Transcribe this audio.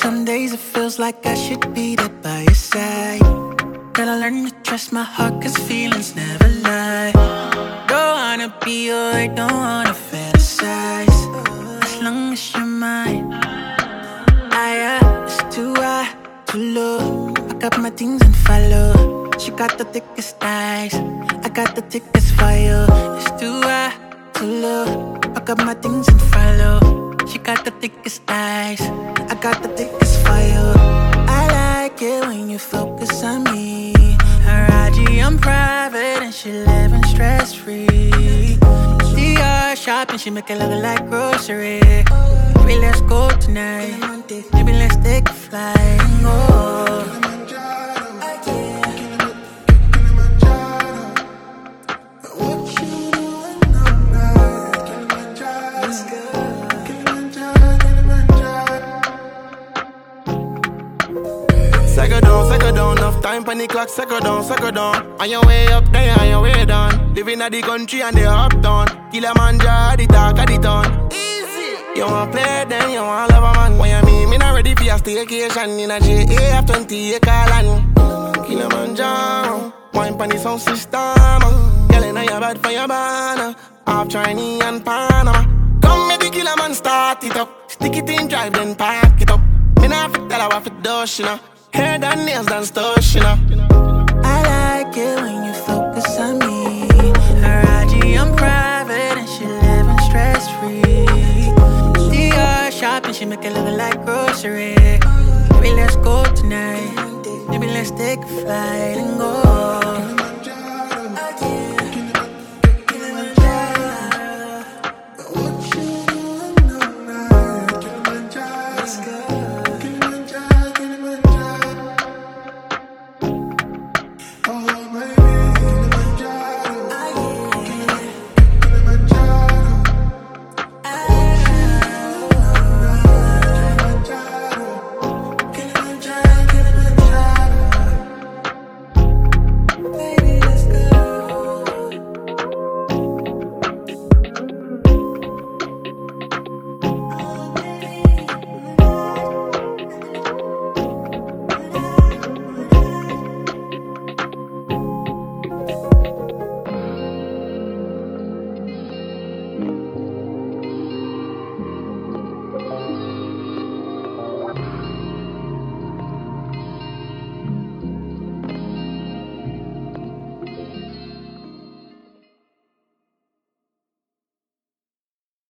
Some days it feels like I should be there by your side. Gotta learn to trust my heart, cause feelings never lie. Don't wanna be your, don't wanna fantasize. As long as you're mine. It's too high, too low. Pack up my things and follow. She got the thickest thighs, I got the thickest fire. It's too high, too low. Pack up my things and follow. She got the thickest eyes, I got the thickest fire. I like it when you focus on me. Her IG, I'm private and she living stress-free. DR shopping, she make it look like grocery. Maybe let's go tonight, maybe let's take a flight and go. Second down, enough time pon the clock, second down. On your way up, then on your way down. Living at the country and the uptown. Kilimanjaro, the talk of the town. Easy. You want play, then you want love a man. When you mean me not ready for your staycation in a JA 20 acre land. Kilimanjaro, wine pon the sound system. Girl, you know you're bad for your banner. Half Chinese and Panama. Come make the killer man start it up. Stick it in, drive, then pack it up. Me not fit tell her what fit do, you know. Hair done, nails done, stuff, you know. I like it when you focus on me. Her IG, I'm private and she living stress-free. DR shopping, she make it look like grocery. Maybe let's go tonight, maybe let's take a flight and go.